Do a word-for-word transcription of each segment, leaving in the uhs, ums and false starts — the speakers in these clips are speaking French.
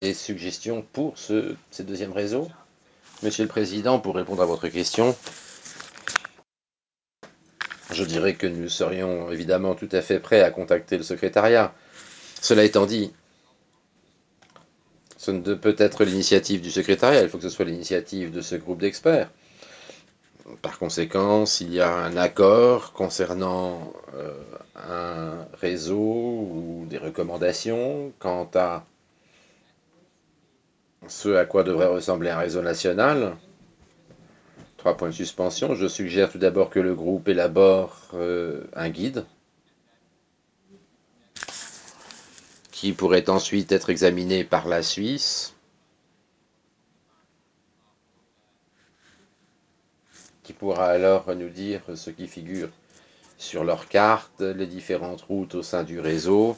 Des suggestions pour ce, ce deuxième réseau? Monsieur le Président, pour répondre à votre question, je dirais que nous serions évidemment tout à fait prêts à contacter le secrétariat. Cela étant dit, ce ne peut être l'initiative du secrétariat, il faut que ce soit l'initiative de ce groupe d'experts. Par conséquent, s'il y a un accord concernant euh, un réseau ou des recommandations quant à ce à quoi devrait ressembler un réseau national, trois points de suspension, je suggère tout d'abord que le groupe élabore euh, un guide qui pourrait ensuite être examiné par la Suisse, qui pourra alors nous dire ce qui figure sur leur carte, les différentes routes au sein du réseau,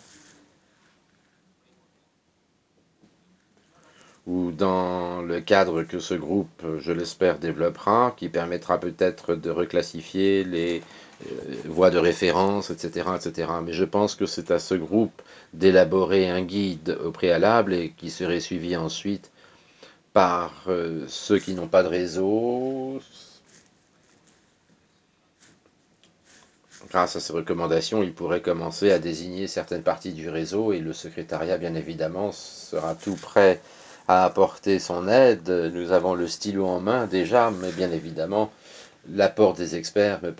ou dans le cadre que ce groupe, je l'espère, développera, qui permettra peut-être de reclassifier les euh, voies de référence, et cetera, et cetera. Mais je pense que c'est à ce groupe d'élaborer un guide au préalable et qui serait suivi ensuite par euh, ceux qui n'ont pas de réseau. Grâce à ces recommandations, ils pourraient commencer à désigner certaines parties du réseau et le secrétariat, bien évidemment, sera tout prêt à apporter son aide. Nous avons le stylo en main déjà, mais bien évidemment, l'apport des experts me